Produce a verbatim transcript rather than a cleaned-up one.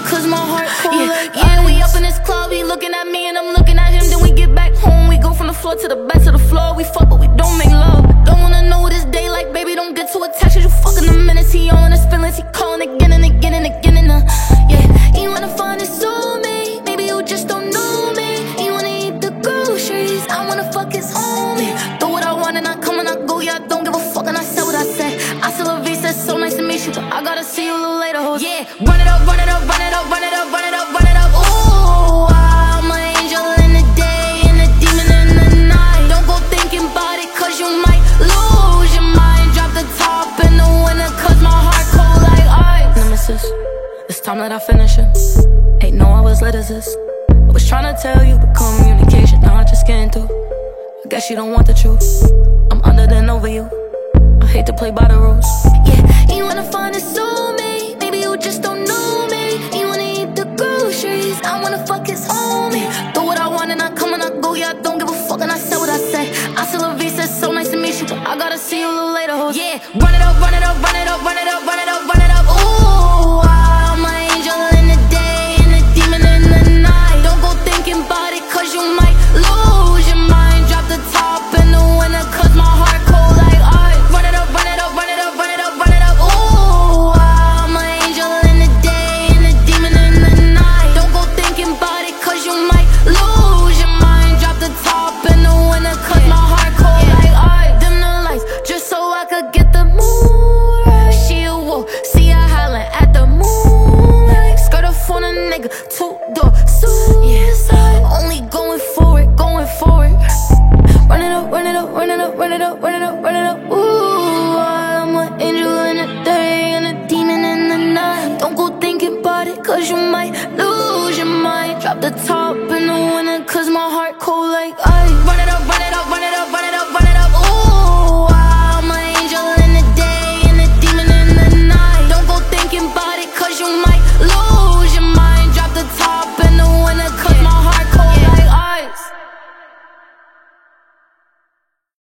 cause my heart cold yeah, like yeah, ice. We up in this club, he looking at me and I'm looking at him. Then we get back home, we go from the floor to the back to the floor. We fuck but we don't make love. Don't wanna know this day like baby, don't get too attached, cause you fucking the minutes. He on his feelings, he calling again and again and again and uh, yeah. He wanna find his soulmate, maybe you just don't know me. He wanna eat the groceries, I wanna fuck his homie. Do what I want and I come and I go, yeah, I don't give a fuck and I said what I said. I still love you, said so nice to meet you, but I gotta see you a little later, hoes. Yeah, run it up, run it up, run it up, run it up, run it up, run it up. Ooh, I'm an angel in the day and a demon in the night. Don't go thinking about it, cause you might lose your mind. Drop the top in the winter, cause my heart cold like ice. Nemesis, it's time that I finish it. Ain't know I was lit as this. I was trying to tell you, but communication, now I just can't do. I guess you don't want the truth. I'm under than over you. I hate to play by the rules. Yeah, you wanna find a soulmate, maybe you just don't know me. You wanna eat the groceries, I wanna fuck his homie. Do what I want and I come and I go, yeah, I don't give a fuck and I said what I said. I still love you, said so nice to meet you, but I gotta see you a little later, hoes. Yeah, run it up, run it up, run it up, run it up, run it up, run it up. Ooh, I'm an angel in the day and a demon in the night. Don't go thinking about it, cause you might lose your mind. Drop the top in the winter, cause my heart cold like ice. Run it up, run it up, run it up, run it up, run it up. Ooh, I'm an angel in the day and a demon in the night. Don't go thinking about it, cause you might lose your mind. Drop the top in the winter, cause my heart cold like ice. Dim the lights, just so I could get the mood right. She a wolf, see her howling at the moonlight. Skirt up on a nigga, two door suicide. Only going forward, going forward. Run it up, run it up, run it up, run it up, run it up, run it up. Ooh, I'm an angel in the day and a demon in the night. Don't go thinking about it, cause you might lose your mind. Drop the top in the winter, cause my heart cold like ice.